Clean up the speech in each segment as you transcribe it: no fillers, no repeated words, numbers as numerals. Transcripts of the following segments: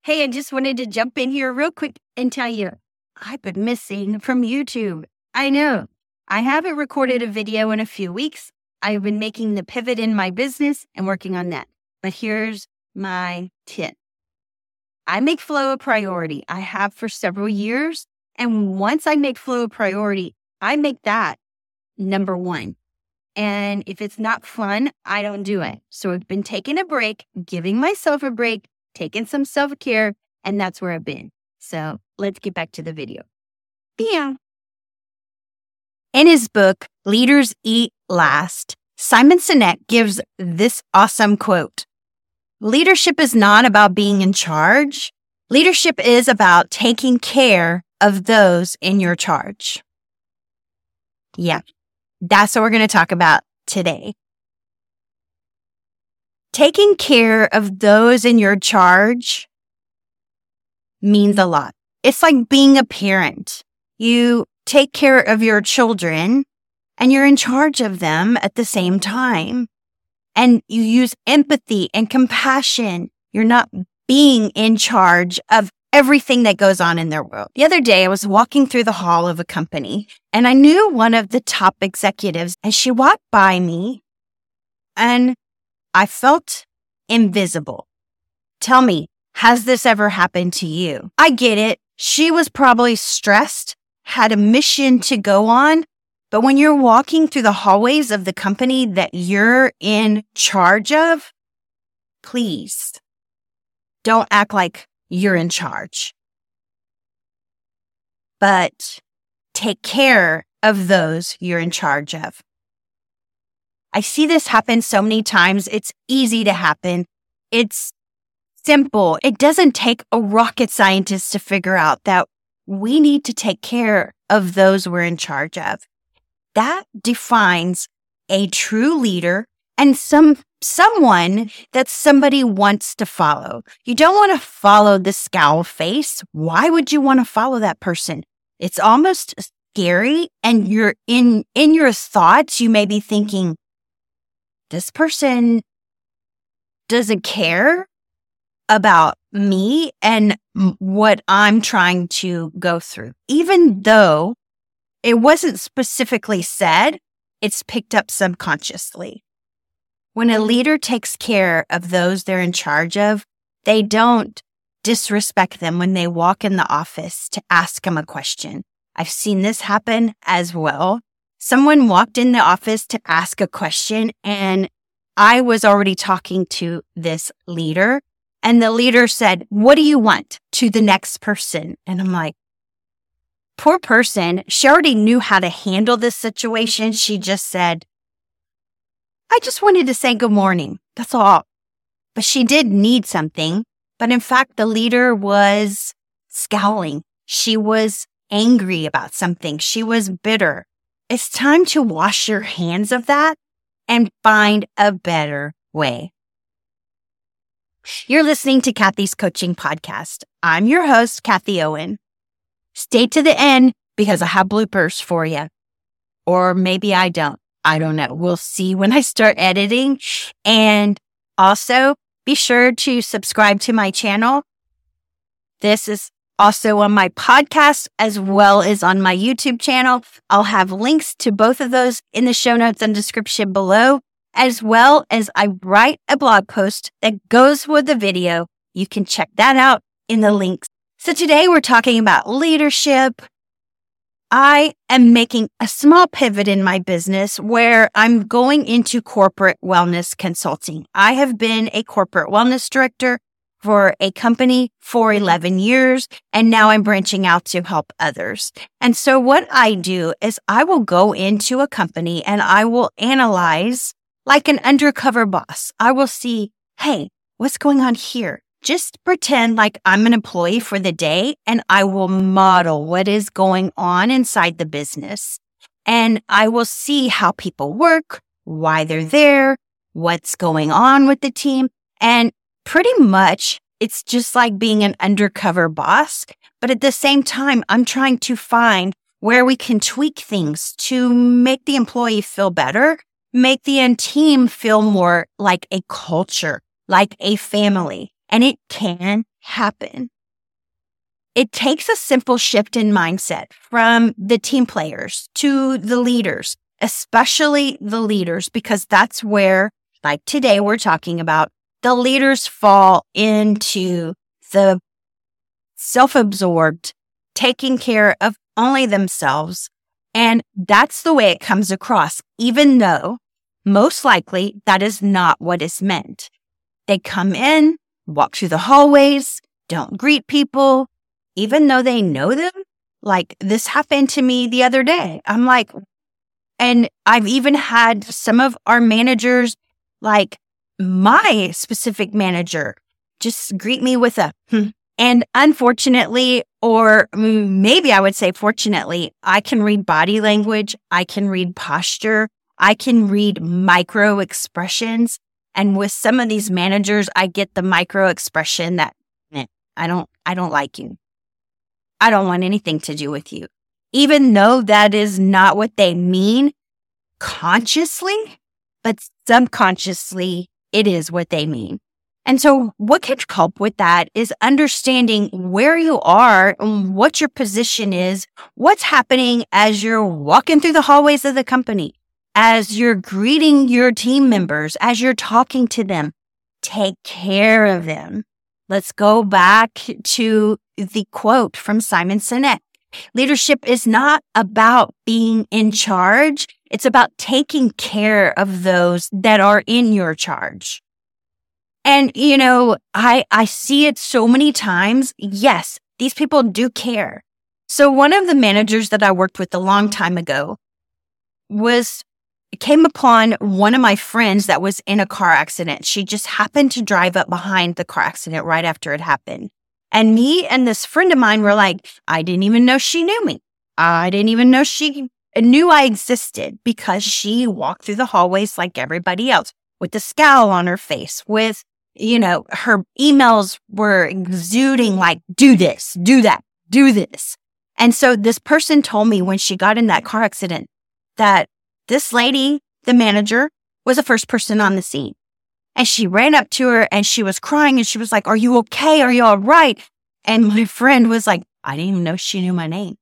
Hey, I just wanted to jump in here real quick and tell you, I've been missing from YouTube. I know. I haven't recorded a video in a few weeks. I've been making the pivot in my business and working on that. But here's my tip. I make flow a priority. I have for several years. And once I make flow a priority, I make that number one. And if it's not fun, I don't do it. So I've been taking a break, giving myself a break, taking some self-care, and that's where I've been. So let's get back to the video. Yeah. In his book, Leaders Eat Last, Simon Sinek gives this awesome quote. Leadership is not about being in charge. Leadership is about taking care of those in your charge. Yeah, that's what we're going to talk about today. Taking care of those in your charge means a lot. It's like being a parent. You take care of your children and you're in charge of them at the same time. And you use empathy and compassion. You're not being in charge of everything that goes on in their world. The other day, I was walking through the hall of a company and I knew one of the top executives, and she walked by me and I felt invisible. Tell me, has this ever happened to you? I get it. She was probably stressed, had a mission to go on. But when you're walking through the hallways of the company that you're in charge of, please don't act like you're in charge. But take care of those you're in charge of. I see this happen so many times. It's easy to happen. It's simple. It doesn't take a rocket scientist to figure out that we need to take care of those we're in charge of. That defines a true leader and someone that somebody wants to follow. You don't want to follow the scowl face. Why would you want to follow that person? It's almost scary, and you're in your thoughts, you may be thinking, this person doesn't care about me and what I'm trying to go through. Even though it wasn't specifically said, it's picked up subconsciously. When a leader takes care of those they're in charge of, they don't disrespect them when they walk in the office to ask them a question. I've seen this happen as well. Someone walked in the office to ask a question, and I was already talking to this leader, and the leader said, "What do you want?" to the next person. And I'm like, poor person, she already knew how to handle this situation. She just said, "I just wanted to say good morning. That's all." But she did need something. But in fact, the leader was scowling. She was angry about something. She was bitter. It's time to wash your hands of that and find a better way. You're listening to Kathy's Coaching Podcast. I'm your host, Kathy Owen. Stay to the end because I have bloopers for you. Or maybe I don't. I don't know. We'll see when I start editing. And also, be sure to subscribe to my channel. This is also on my podcast as well as on my YouTube channel. I'll have links to both of those in the show notes and description below, as well as I write a blog post that goes with the video. You can check that out in the links. So today we're talking about leadership. I am making a small pivot in my business where I'm going into corporate wellness consulting. I have been a corporate wellness director for a company for 11 years, and now I'm branching out to help others. And so what I do is I will go into a company and I will analyze like an undercover boss. I will see, hey, what's going on here? Just pretend like I'm an employee for the day, and I will model what is going on inside the business. And I will see how people work, why they're there, what's going on with the team. And pretty much it's just like being an undercover boss. But at the same time, I'm trying to find where we can tweak things to make the employee feel better, make the team feel more like a culture, like a family. and it can happen. It takes a simple shift in mindset from the team players to the leaders, especially the leaders, because that's where, like today we're talking about, the leaders fall into the self-absorbed, taking care of only themselves. And that's the way it comes across, even though most likely that is not what is meant. They come in, walk through the hallways, don't greet people, even though they know them. Like this happened to me the other day. I'm like, and I've even had some of our managers, like my specific manager, just greet me with a And unfortunately, or maybe I would say fortunately, I can read body language. I can read posture. I can read micro expressions. And with some of these managers, I get the micro expression that I don't like you. I don't want anything to do with you. Even though that is not what they mean consciously, but subconsciously, it is what they mean. And so what can help with that is understanding where you are and what your position is, what's happening as you're walking through the hallways of the company, as you're greeting your team members, as you're talking to them. Take care of them. Let's go back to the quote from Simon Sinek. Leadership is not about being in charge. It's about taking care of those that are in your charge. And, I see it so many times. Yes, these people do care. So one of the managers that I worked with a long time ago came upon one of my friends that was in a car accident. She just happened to drive up behind the car accident right after it happened. And me and this friend of mine were like, I didn't even know she knew me. I didn't even know she knew I existed because she walked through the hallways like everybody else with a scowl on her face, with her emails were exuding like, do this, do that, do this. And so this person told me when she got in that car accident that this lady, the manager, was the first person on the scene. And she ran up to her and she was crying and she was like, are you okay? Are you all right? And my friend was like, I didn't even know she knew my name.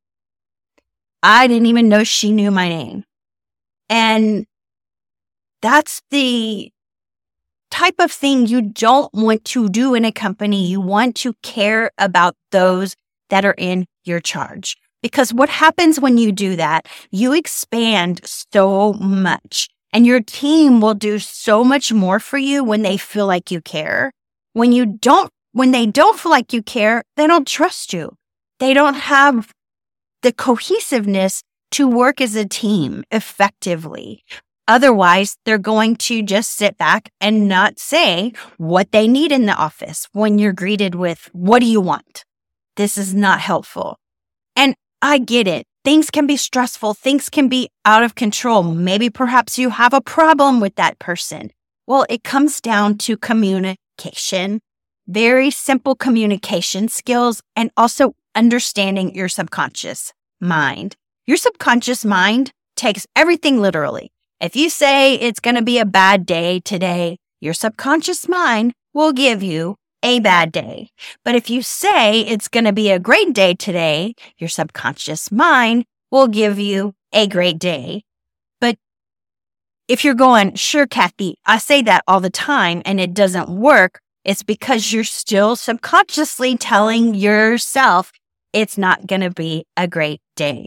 I didn't even know she knew my name. And that's the type of thing you don't want to do in a company. You want to care about those that are in your charge. Because what happens when you do that, you expand so much and your team will do so much more for you when they feel like you care. When they don't feel like you care, they don't trust you. They don't have the cohesiveness to work as a team effectively. Otherwise, they're going to just sit back and not say what they need in the office when you're greeted with, what do you want? This is not helpful. And I get it. Things can be stressful. Things can be out of control. Maybe perhaps you have a problem with that person. Well, it comes down to communication, very simple communication skills, and also understanding your subconscious mind. Your subconscious mind takes everything literally. If you say it's going to be a bad day today, your subconscious mind will give you a bad day. But if you say it's going to be a great day today, your subconscious mind will give you a great day. But if you're going, sure, Kathy, I say that all the time and it doesn't work, it's because you're still subconsciously telling yourself it's not going to be a great day.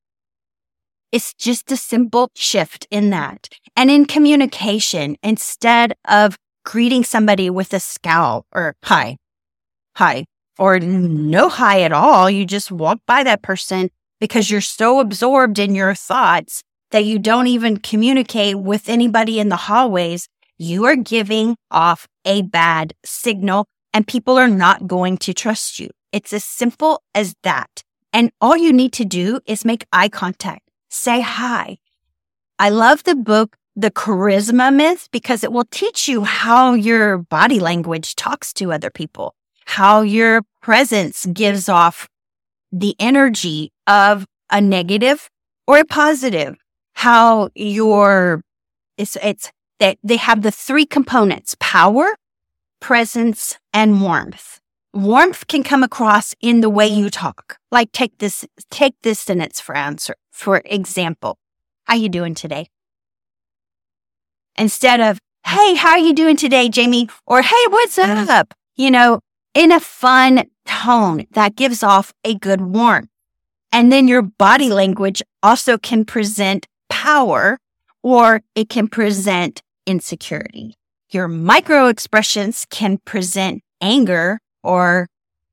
It's just a simple shift in that. And in communication, instead of greeting somebody with a scowl or hi, or no hi at all, you just walk by that person because you're so absorbed in your thoughts that you don't even communicate with anybody in the hallways. You are giving off a bad signal and people are not going to trust you. It's as simple as that. And all you need to do is make eye contact. Say hi. I love the book, The Charisma Myth, because it will teach you how your body language talks to other people, how your presence gives off the energy of a negative or a positive, how it's that they have the three components: power, presence, and warmth. Warmth can come across in the way you talk. Like take this sentence for example. How you doing today? Instead of, hey, how are you doing today, Jamie? Or, hey, what's up? In a fun tone that gives off a good warmth. And then your body language also can present power, or it can present insecurity. Your micro expressions can present anger or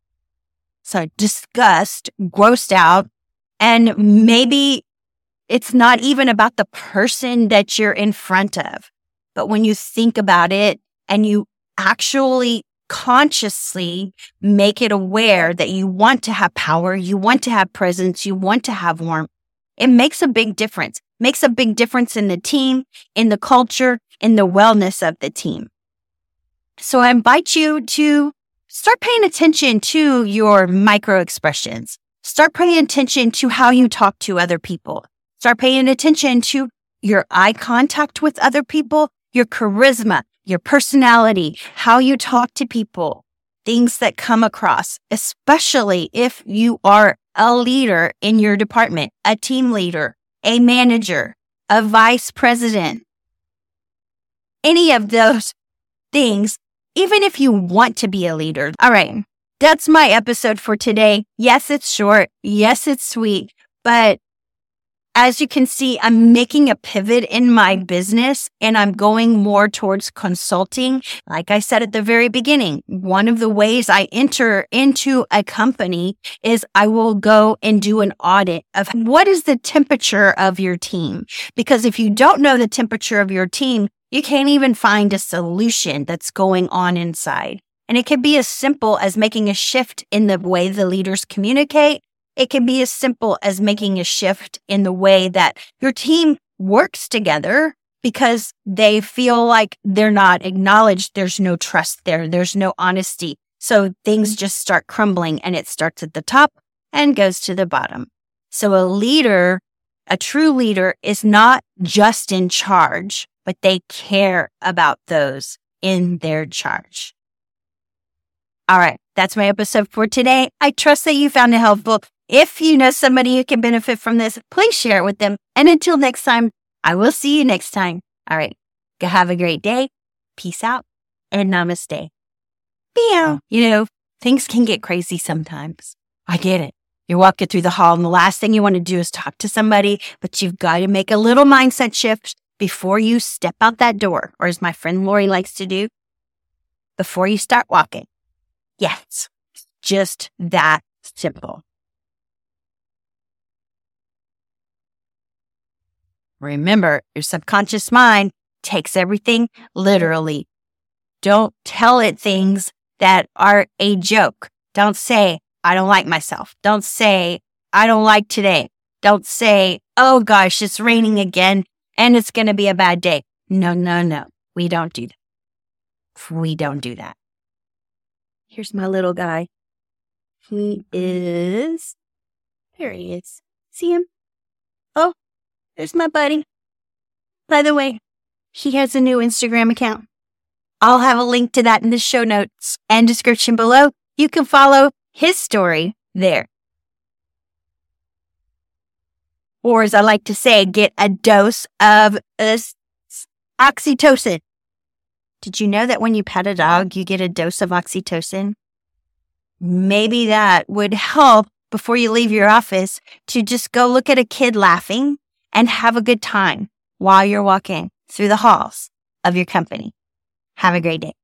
disgust, grossed out, and maybe it's not even about the person that you're in front of. But when you think about it and you actually consciously make it aware that you want to have power, you want to have presence, you want to have warmth, it makes a big difference. Makes a big difference in the team, in the culture, in the wellness of the team. So I invite you to start paying attention to your micro expressions. Start paying attention to how you talk to other people. Start paying attention to your eye contact with other people, your charisma, your personality, how you talk to people, things that come across, especially if you are a leader in your department, a team leader, a manager, a vice president. Any of those things, even if you want to be a leader. All right, that's my episode for today. Yes, it's short. Yes, it's sweet. But as you can see, I'm making a pivot in my business and I'm going more towards consulting. Like I said at the very beginning, one of the ways I enter into a company is I will go and do an audit of what is the temperature of your team. Because if you don't know the temperature of your team, you can't even find a solution that's going on inside. And it can be as simple as making a shift in the way the leaders communicate. It can be as simple as making a shift in the way that your team works together because they feel like they're not acknowledged. There's no trust there. There's no honesty. So things just start crumbling and it starts at the top and goes to the bottom. So a leader, a true leader, is not just in charge, but they care about those in their charge. All right, that's my episode for today. I trust that you found it helpful. If you know somebody who can benefit from this, please share it with them. And until next time, I will see you next time. All right, go have a great day. Peace out and namaste. Meow. Things can get crazy sometimes. I get it. You're walking through the hall and the last thing you want to do is talk to somebody, but you've got to make a little mindset shift before you step out that door, or as my friend Lori likes to do, before you start walking. Yes, just that simple. Remember, your subconscious mind takes everything literally. Don't tell it things that are a joke. Don't say, I don't like myself. Don't say, I don't like today. Don't say, oh gosh, it's raining again and it's going to be a bad day. No. We don't do that. We don't do that. Here's my little guy. There he is. See him? Oh, there's my buddy. By the way, he has a new Instagram account. I'll have a link to that in the show notes and description below. You can follow his story there. Or as I like to say, get a dose of oxytocin. Did you know that when you pet a dog, you get a dose of oxytocin? Maybe that would help before you leave your office to just go look at a kid laughing and have a good time while you're walking through the halls of your company. Have a great day.